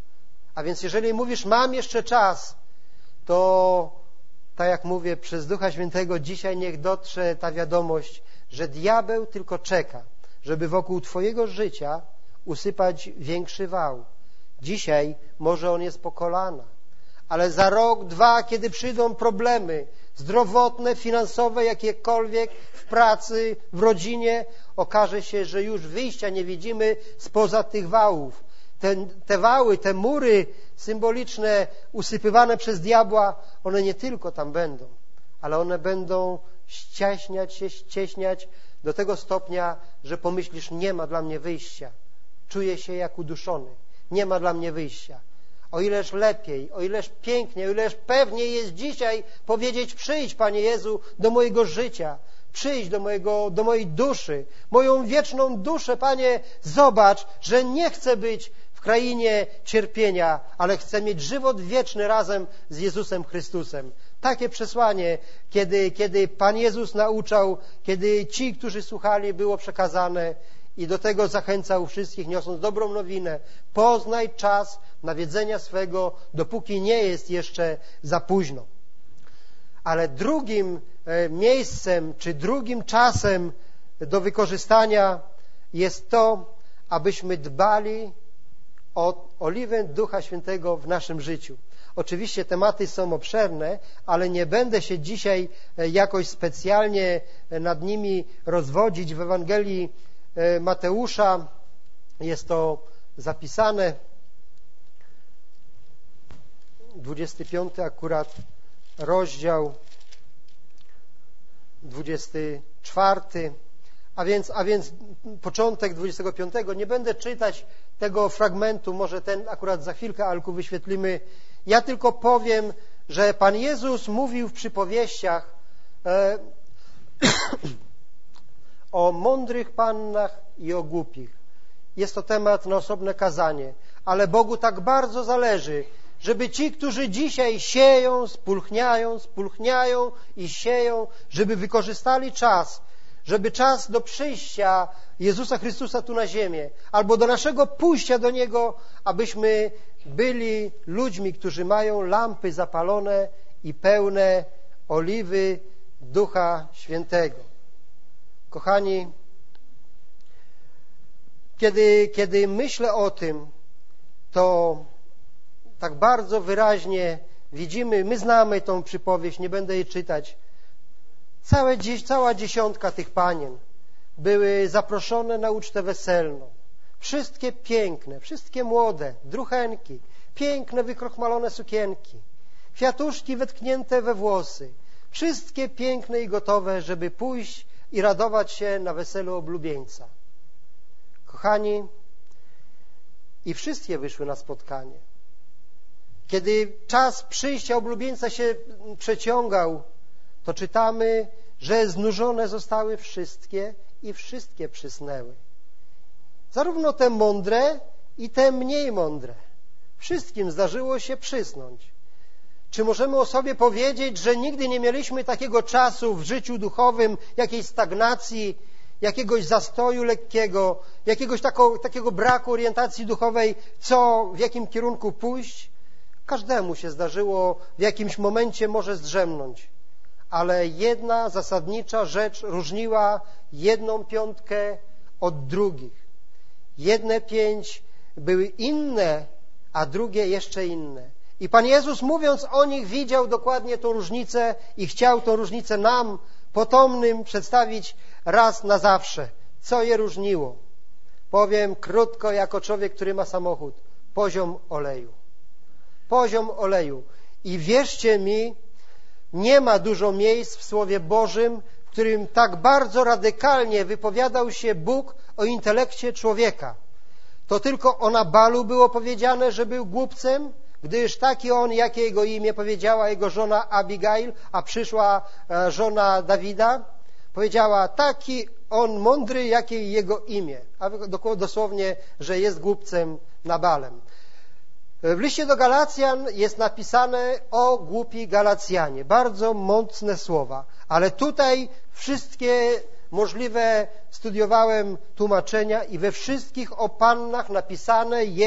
A więc jeżeli mówisz, mam jeszcze czas, to tak jak mówię, przez Ducha Świętego dzisiaj niech dotrze ta wiadomość, że diabeł tylko czeka, żeby wokół twojego życia usypać większy wał. Dzisiaj może on jest po kolana, ale za rok, dwa, kiedy przyjdą problemy zdrowotne, finansowe, jakiekolwiek, w pracy, w rodzinie, okaże się, że już wyjścia nie widzimy spoza tych wałów. Te wały, te mury symboliczne, usypywane przez diabła, one nie tylko tam będą, ale one będą ścieśniać do tego stopnia, że pomyślisz, nie ma dla mnie wyjścia. Czuję się jak uduszony. Nie ma dla mnie wyjścia. O ileż lepiej, o ileż piękniej, o ileż pewniej jest dzisiaj powiedzieć, przyjdź, Panie Jezu, do mojego życia. Przyjdź do mojej duszy, moją wieczną duszę, Panie, zobacz, że nie chcę być w krainie cierpienia, ale chcę mieć żywot wieczny razem z Jezusem Chrystusem. Takie przesłanie, kiedy Pan Jezus nauczał, kiedy ci, którzy słuchali, było przekazane i do tego zachęcał wszystkich, niosąc dobrą nowinę. Poznaj czas nawiedzenia swego, dopóki nie jest jeszcze za późno. Ale drugim miejscem, czy drugim czasem do wykorzystania jest to, abyśmy dbali o oliwę Ducha Świętego w naszym życiu. Oczywiście tematy są obszerne, ale nie będę się dzisiaj jakoś specjalnie nad nimi rozwodzić. W Ewangelii Mateusza jest to zapisane, 25 akurat rozdział, 24, a więc początek 25. Nie będę czytać tego fragmentu, może ten akurat za chwilkę, Alku, wyświetlimy. Ja tylko powiem, że Pan Jezus mówił w przypowieściach o mądrych pannach i o głupich. Jest to temat na osobne kazanie, ale Bogu tak bardzo zależy, żeby ci, którzy dzisiaj sieją, spulchniają i sieją, żeby wykorzystali czas, żeby czas do przyjścia Jezusa Chrystusa tu na ziemię, albo do naszego pójścia do Niego, abyśmy byli ludźmi, którzy mają lampy zapalone i pełne oliwy Ducha Świętego. Kochani, kiedy myślę o tym, to tak bardzo wyraźnie widzimy, my znamy tą przypowieść, nie będę jej czytać. Cała dziesiątka tych panien były zaproszone na ucztę weselną. Wszystkie piękne, wszystkie młode, druchenki, piękne, wykrochmalone sukienki, kwiatuszki wetknięte we włosy. Wszystkie piękne i gotowe, żeby pójść i radować się na weselu oblubieńca. Kochani, i wszystkie wyszły na spotkanie. Kiedy czas przyjścia oblubieńca się przeciągał, to czytamy, że znużone zostały wszystkie i wszystkie przysnęły. Zarówno te mądre i te mniej mądre. Wszystkim zdarzyło się przysnąć. Czy możemy o sobie powiedzieć, że nigdy nie mieliśmy takiego czasu w życiu duchowym, jakiejś stagnacji, jakiegoś zastoju lekkiego, jakiegoś takiego braku orientacji duchowej, w jakim kierunku pójść? Każdemu się zdarzyło w jakimś momencie może zdrzemnąć. Ale jedna zasadnicza rzecz różniła jedną piątkę od drugich. Jedne 5 były inne, a drugie jeszcze inne. I Pan Jezus, mówiąc o nich, widział dokładnie tą różnicę i chciał tą różnicę nam, potomnym, przedstawić raz na zawsze. Co je różniło? Powiem krótko, jako człowiek, który ma samochód. Poziom oleju. Poziom oleju. I wierzcie mi, nie ma dużo miejsc w Słowie Bożym, w którym tak bardzo radykalnie wypowiadał się Bóg o intelekcie człowieka. To tylko o Nabalu było powiedziane, że był głupcem, gdyż taki on, jakie jego imię, powiedziała jego żona Abigail, a przyszła żona Dawida, powiedziała, taki on mądry, jakie jego imię. A dosłownie, że jest głupcem Nabalem. W liście do Galacjan jest napisane o głupi Galacjanie. Bardzo mocne słowa. Ale tutaj wszystkie możliwe studiowałem tłumaczenia i we wszystkich o pannach napisane jest,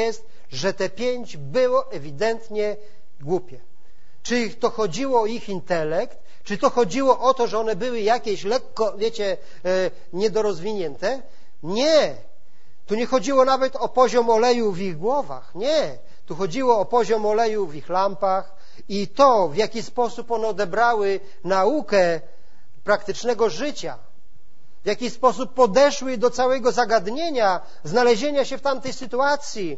że te 5 było ewidentnie głupie. Czy to chodziło o ich intelekt, czy to chodziło o to, że one były jakieś lekko, niedorozwinięte? Nie. Tu nie chodziło nawet o poziom oleju w ich głowach. Nie. Tu chodziło o poziom oleju w ich lampach i to, w jaki sposób one odebrały naukę praktycznego życia, w jaki sposób podeszły do całego zagadnienia znalezienia się w tamtej sytuacji.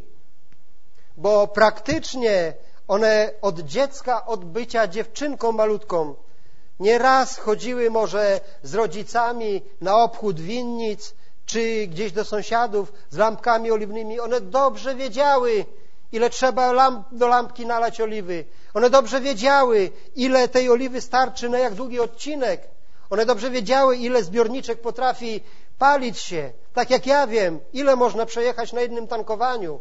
Bo praktycznie one od dziecka, od bycia dziewczynką malutką, nieraz chodziły może z rodzicami na obchód winnic, czy gdzieś do sąsiadów z lampkami oliwnymi. One dobrze wiedziały, ile trzeba do lampki nalać oliwy. One dobrze wiedziały, ile tej oliwy starczy na jak długi odcinek. One dobrze wiedziały, ile zbiorniczek potrafi palić się. Tak jak ja wiem, ile można przejechać na jednym tankowaniu.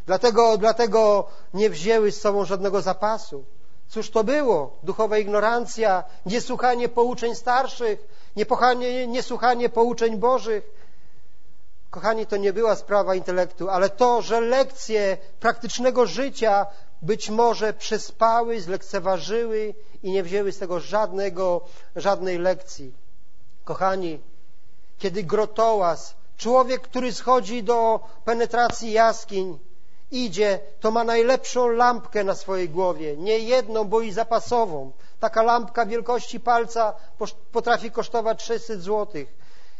Dlatego nie wzięły z sobą żadnego zapasu. Cóż to było? Duchowa ignorancja, niesłuchanie pouczeń starszych, niesłuchanie pouczeń Bożych. Kochani, to nie była sprawa intelektu, ale to, że lekcje praktycznego życia być może przespały, zlekceważyły i nie wzięły z tego żadnej lekcji. Kochani, kiedy grotołaz, człowiek, który schodzi do penetracji jaskiń, idzie, to ma najlepszą lampkę na swojej głowie. Nie jedną, bo i zapasową. Taka lampka wielkości palca potrafi kosztować 600 złotych.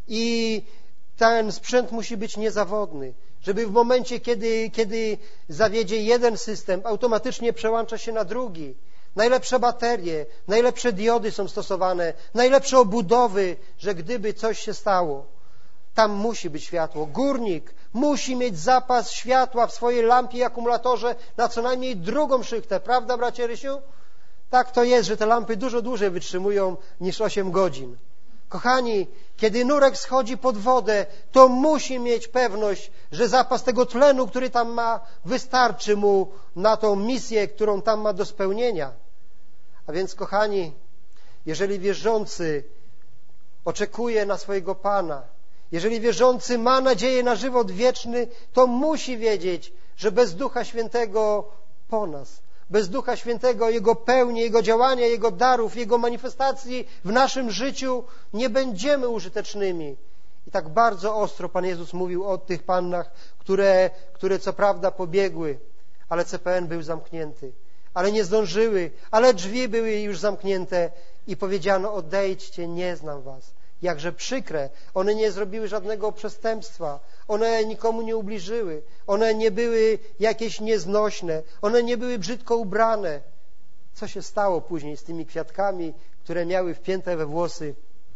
I ten sprzęt musi być niezawodny, żeby w momencie, kiedy zawiedzie jeden system, automatycznie przełącza się na drugi. Najlepsze baterie, najlepsze diody są stosowane, najlepsze obudowy, że gdyby coś się stało, tam musi być światło. Górnik musi mieć zapas światła w swojej lampie i akumulatorze na co najmniej drugą szychtę. Prawda, bracie Rysiu? Tak to jest, że te lampy dużo dłużej wytrzymują niż 8 godzin. Kochani, kiedy nurek schodzi pod wodę, to musi mieć pewność, że zapas tego tlenu, który tam ma, wystarczy mu na tą misję, którą tam ma do spełnienia. A więc, kochani, jeżeli wierzący oczekuje na swojego Pana, jeżeli wierzący ma nadzieję na żywot wieczny, to musi wiedzieć, że bez Ducha Świętego po nas, bez Ducha Świętego, Jego pełni, Jego działania, Jego darów, Jego manifestacji w naszym życiu nie będziemy użytecznymi. I tak bardzo ostro Pan Jezus mówił o tych pannach, które co prawda pobiegły, ale CPN był zamknięty, ale nie zdążyły, ale drzwi były już zamknięte i powiedziano: odejdźcie, nie znam was. Jakże przykre, one nie zrobiły żadnego przestępstwa, one nikomu nie ubliżyły, one nie były jakieś nieznośne, one nie były brzydko ubrane. Co się stało później z tymi kwiatkami, które miały wpięte we włosy?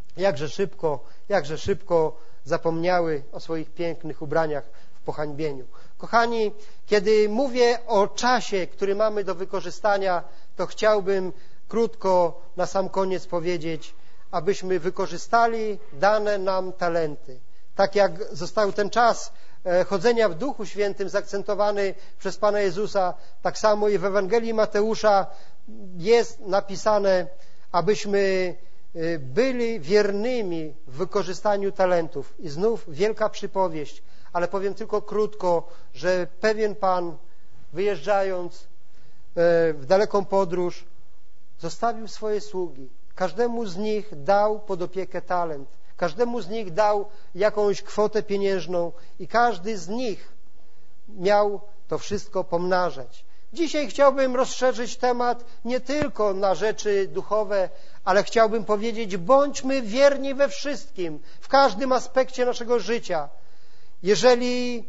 Jakże szybko zapomniały o swoich pięknych ubraniach w pohańbieniu. Kochani, kiedy mówię o czasie, który mamy do wykorzystania, to chciałbym krótko na sam koniec powiedzieć, abyśmy wykorzystali dane nam talenty. Tak jak został ten czas chodzenia w Duchu Świętym zaakcentowany przez Pana Jezusa, tak samo i w Ewangelii Mateusza jest napisane, abyśmy byli wiernymi w wykorzystaniu talentów. I znów wielka przypowieść, ale powiem tylko krótko, że pewien Pan, wyjeżdżając w daleką podróż, zostawił swoje sługi. Każdemu z nich dał pod opiekę talent. Każdemu z nich dał jakąś kwotę pieniężną i każdy z nich miał to wszystko pomnażać. Dzisiaj chciałbym rozszerzyć temat nie tylko na rzeczy duchowe, ale chciałbym powiedzieć: bądźmy wierni we wszystkim, w każdym aspekcie naszego życia. Jeżeli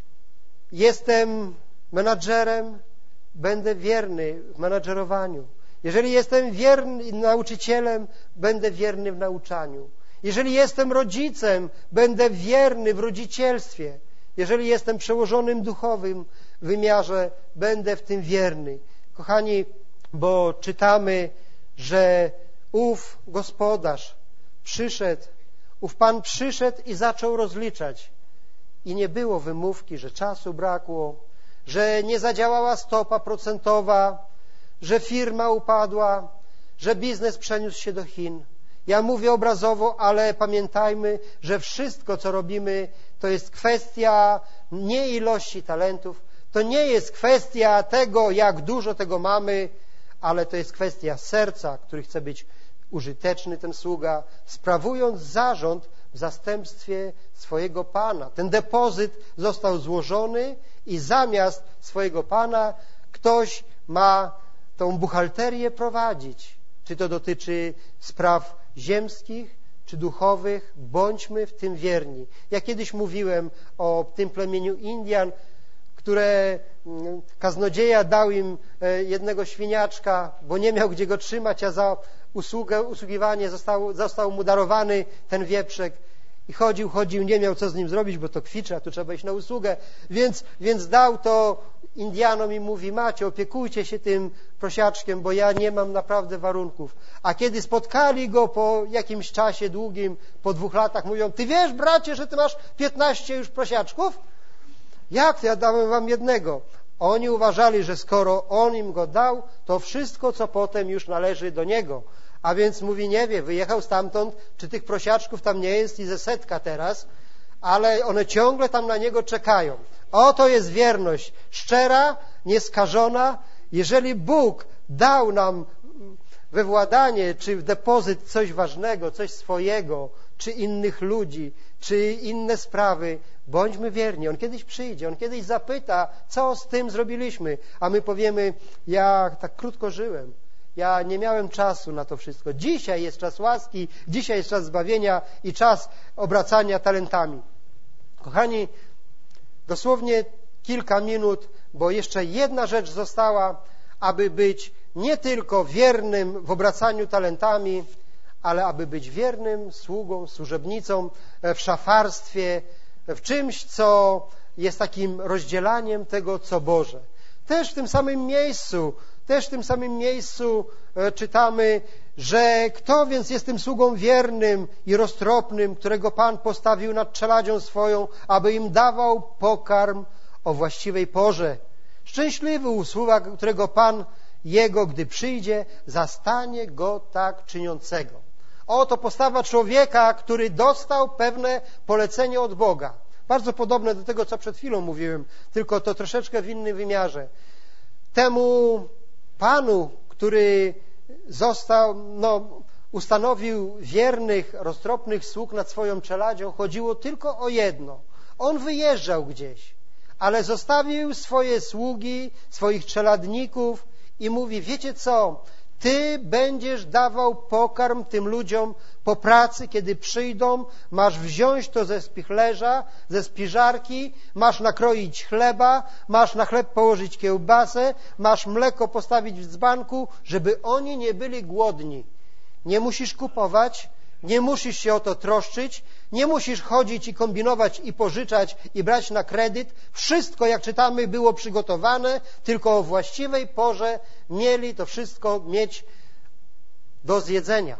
jestem menadżerem, będę wierny w menadżerowaniu. Jeżeli jestem wierny nauczycielem, będę wierny w nauczaniu. Jeżeli jestem rodzicem, będę wierny w rodzicielstwie. Jeżeli jestem przełożonym duchowym w wymiarze, będę w tym wierny. Kochani, bo czytamy, że ów gospodarz przyszedł, ów Pan przyszedł i zaczął rozliczać. I nie było wymówki, że czasu brakło, że nie zadziałała stopa procentowa, że firma upadła, że biznes przeniósł się do Chin. Ja mówię obrazowo, ale pamiętajmy, że wszystko, co robimy, to jest kwestia nie ilości talentów, To nie jest kwestia tego, jak dużo tego mamy, ale to jest kwestia serca, który chce być użyteczny ten sługa, sprawując zarząd w zastępstwie swojego Pana. Ten depozyt został złożony i zamiast swojego Pana ktoś ma tą buchalterię prowadzić. Czy to dotyczy spraw ziemskich, czy duchowych, bądźmy w tym wierni. Ja kiedyś mówiłem o tym plemieniu Indian, które kaznodzieja dał im jednego świniaczka, bo nie miał gdzie go trzymać, a za usługiwanie został mu darowany ten wieprzek. I chodził, nie miał co z nim zrobić, bo to kwiczy, a tu trzeba iść na usługę. Więc dał to Indianom i mówi: macie, opiekujcie się tym prosiaczkiem, bo ja nie mam naprawdę warunków. A kiedy spotkali go po jakimś czasie długim, po 2 latach, mówią: ty wiesz, bracie, że ty masz 15 już prosiaczków? Jak to? Ja dałem wam jednego. Oni uważali, że skoro on im go dał, to wszystko, co potem już należy do niego. A więc mówi: nie wie, wyjechał stamtąd, czy tych prosiaczków tam nie jest i ze 100 teraz, ale one ciągle tam na niego czekają. Oto jest wierność szczera, nieskażona. Jeżeli Bóg dał nam we władanie czy w depozyt coś ważnego, coś swojego, czy innych ludzi, czy inne sprawy, bądźmy wierni. On kiedyś przyjdzie, on kiedyś zapyta, co z tym zrobiliśmy, a my powiemy: ja tak krótko żyłem, ja nie miałem czasu na to wszystko. Dzisiaj jest czas łaski, dzisiaj jest czas zbawienia i czas obracania talentami. Kochani, dosłownie kilka minut, bo jeszcze jedna rzecz została, aby być nie tylko wiernym w obracaniu talentami, ale aby być wiernym sługą, służebnicą w szafarstwie, w czymś, co jest takim rozdzielaniem tego, co Boże. Też w tym samym miejscu czytamy, że kto więc jest tym sługą wiernym i roztropnym, którego Pan postawił nad czeladzią swoją, aby im dawał pokarm o właściwej porze. Szczęśliwy usługa, którego Pan jego, gdy przyjdzie, zastanie go tak czyniącego. Oto postawa człowieka, który dostał pewne polecenie od Boga. Bardzo podobne do tego, co przed chwilą mówiłem, tylko to troszeczkę w innym wymiarze. Temu Panu, który ustanowił wiernych, roztropnych sług nad swoją czeladzią, chodziło tylko o jedno. On wyjeżdżał gdzieś, ale zostawił swoje sługi, swoich czeladników i mówi: wiecie co? Ty będziesz dawał pokarm tym ludziom po pracy, kiedy przyjdą, masz wziąć to ze spichlerza, ze spiżarki, masz nakroić chleba, masz na chleb położyć kiełbasę, masz mleko postawić w dzbanku, żeby oni nie byli głodni. Nie musisz kupować, nie musisz się o to troszczyć, nie musisz chodzić i kombinować i pożyczać i brać na kredyt. Wszystko, jak czytamy, było przygotowane, tylko o właściwej porze mieli to wszystko mieć do zjedzenia.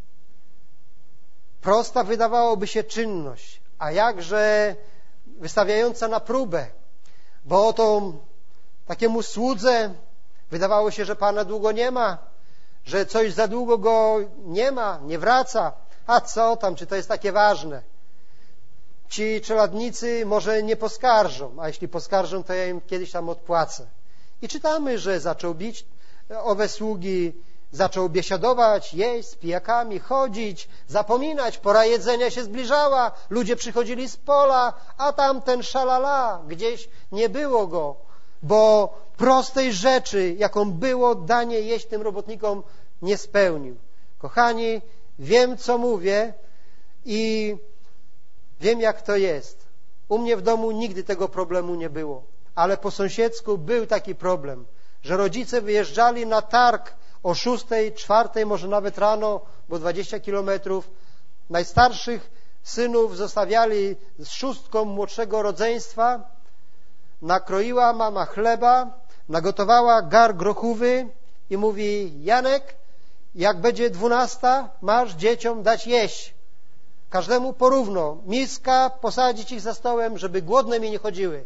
Prosta wydawałoby się czynność, a jakże wystawiająca na próbę, bo oto takiemu słudze wydawało się, że Pana długo nie ma, że coś za długo go nie ma, nie wraca. A co tam, czy to jest takie ważne? Ci czeladnicy może nie poskarżą, a jeśli poskarżą, to ja im kiedyś tam odpłacę. I czytamy, że zaczął bić owe sługi, zaczął biesiadować, jeść z pijakami, chodzić, zapominać, pora jedzenia się zbliżała, ludzie przychodzili z pola, a tamten szalala, gdzieś nie było go, bo prostej rzeczy, jaką było danie jeść tym robotnikom, nie spełnił. Kochani, wiem, co mówię i wiem, jak to jest. U mnie w domu nigdy tego problemu nie było, ale po sąsiedzku był taki problem, że rodzice wyjeżdżali na targ o 6, 4, może nawet rano, bo 20 kilometrów. Najstarszych synów zostawiali z 6 młodszego rodzeństwa. Nakroiła mama chleba, nagotowała gar grochówy i mówi: Janek, jak będzie 12, masz dzieciom dać jeść. Każdemu porówno. Miska, posadzić ich za stołem, żeby głodne mi nie chodziły.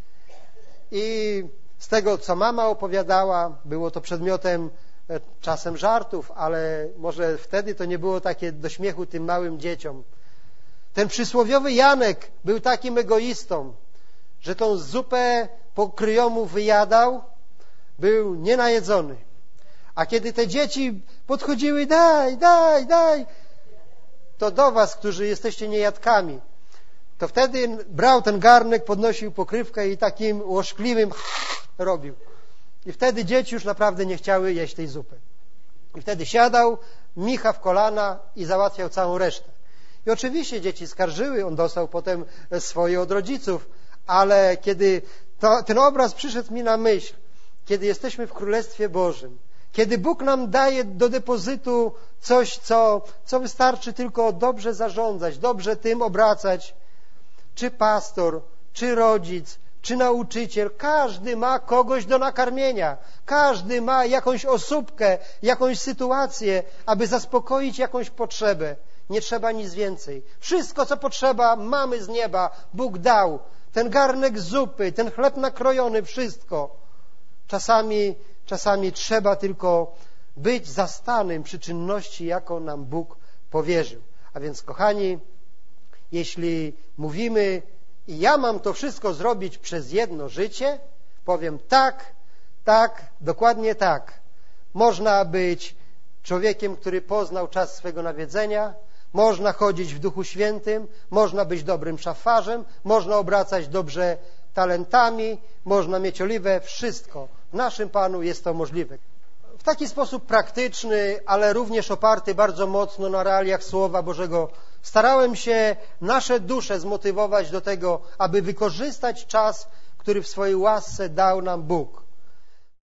I z tego, co mama opowiadała, było to przedmiotem czasem żartów, ale może wtedy to nie było takie do śmiechu tym małym dzieciom. Ten przysłowiowy Janek był takim egoistą, że tą zupę pokryjomu wyjadał, był nienajedzony. A kiedy te dzieci podchodziły, daj, to do was, którzy jesteście niejadkami, to wtedy brał ten garnek, podnosił pokrywkę i takim łoszkliwym robił. I wtedy dzieci już naprawdę nie chciały jeść tej zupy. I wtedy siadał, micha w kolana i załatwiał całą resztę. I oczywiście dzieci skarżyły, on dostał potem swoje od rodziców, ale kiedy ten obraz przyszedł mi na myśl, kiedy jesteśmy w Królestwie Bożym, kiedy Bóg nam daje do depozytu coś, co wystarczy tylko dobrze zarządzać, dobrze tym obracać, czy pastor, czy rodzic, czy nauczyciel, każdy ma kogoś do nakarmienia, każdy ma jakąś osóbkę, jakąś sytuację, aby zaspokoić jakąś potrzebę. Nie trzeba nic więcej. Wszystko, co potrzeba, mamy z nieba. Bóg dał. Ten garnek zupy, ten chleb nakrojony, wszystko. Czasami trzeba tylko być zastanym przy czynności, jaką nam Bóg powierzył. A więc, kochani, jeśli mówimy i ja mam to wszystko zrobić przez jedno życie, powiem tak, dokładnie tak. Można być człowiekiem, który poznał czas swego nawiedzenia, można chodzić w Duchu Świętym, można być dobrym szafarzem, można obracać dobrze talentami, można mieć oliwę, wszystko. W naszym Panu jest to możliwe. W taki sposób praktyczny, ale również oparty bardzo mocno na realiach Słowa Bożego, starałem się nasze dusze zmotywować do tego, aby wykorzystać czas, który w swojej łasce dał nam Bóg.